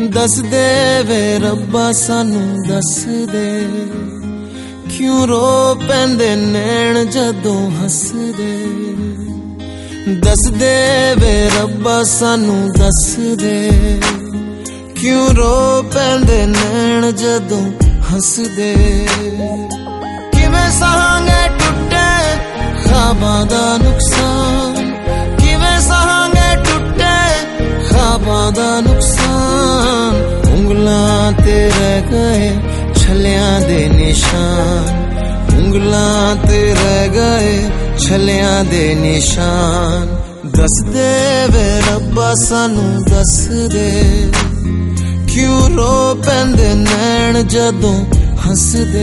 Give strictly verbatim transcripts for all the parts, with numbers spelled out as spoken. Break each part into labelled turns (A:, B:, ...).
A: दस दे वे रब्बा सानू दस दे, क्यों रो पैंदे नैण जदों हसदे। दस दे वे रब्बा सानू दस दे, क्यों रो पैंदे नैण जदों हसदे। किवें सहांगे टुटे ख्वाबां दा नुकसान, किवें सहांगे टुटे ख्वाबां दा नुकसान। उंगलां ते रह गए छलियां दे निशान, उंगलां ते रह गए छलियां दे निशान। दस दे वे रब्बा सानू दस दे, क्यों रो पैंदे नैण जदों हसदे।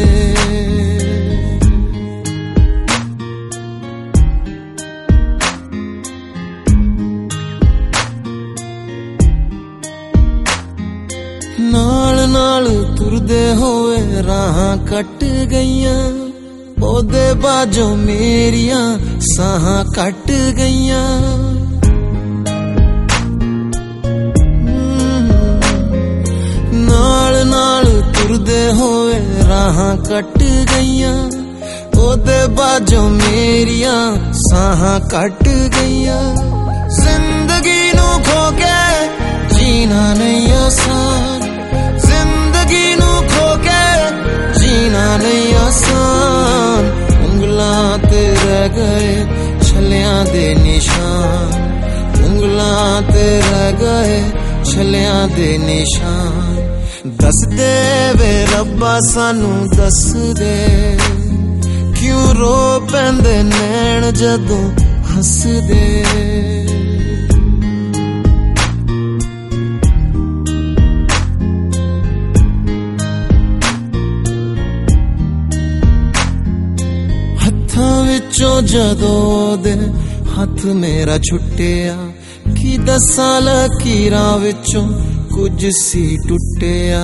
A: नाल नाल तुरदे होए राहां कट गईयां, ओदे बाजों मेरियां साहां कट गईयां। नाल नाल तुरदे होए राहां कट गईयां, ओदे बाजों मेरियां साहां कट गईयां। जिंदगी नू खो के जीना नहीं आसान, जिंदगी नू खो के जीना नहीं आसान। उंगलां ते रह गए छलियां दे निशान, उंगलां ते रह गए छलियां दे निशान। दस दे वे रब्बा सानू दस दे, क्यों रो पैंदे नैण जदों हसदे। हत्थां विचों जदों दे हथ मेरा छुट्टिया, की दसां लकीरां विचों कुछ सी टुटिया।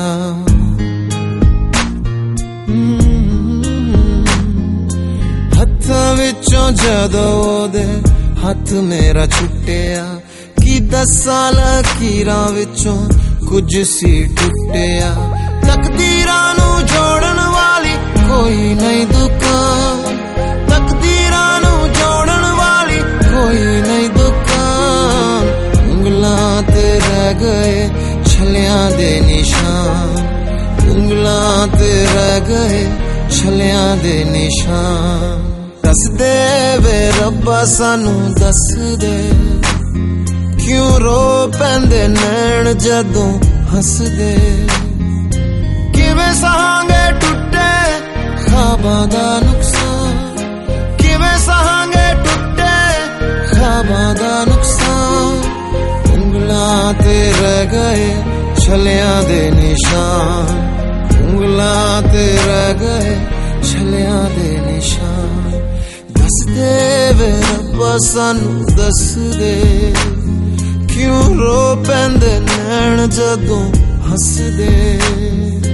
A: हत्थां विचों जदों दे हथ मेरा छुट्टिया, की दसां लकीरां विचों कुछ सी टुटिया। तकदीरां नू जोड़न वाली कोई नहीं दुकान, तकदीरां नू जोड़न वाली कोई नहीं दुकान। उंगलां ते रह गए छलियां दे निशान, उंगलां ते रह गए छलियां दे निशान। दस दे वे रब्बा सानू दस दे, क्यों रो पैंदे नैण जदों हसदे। किवें सहांगे टुटे ख्वाबां दा नुकसान, किवें सहांगे टुटे ख्वाबां दा नुकसान। उंगलां ते रह गए छलियां दे निशान, उंगलां ते रह गए छलियां दे निशान। दस दे वे रब्बा सानू दस दे, क्यों रो पैंदे नैण जदों हसदे।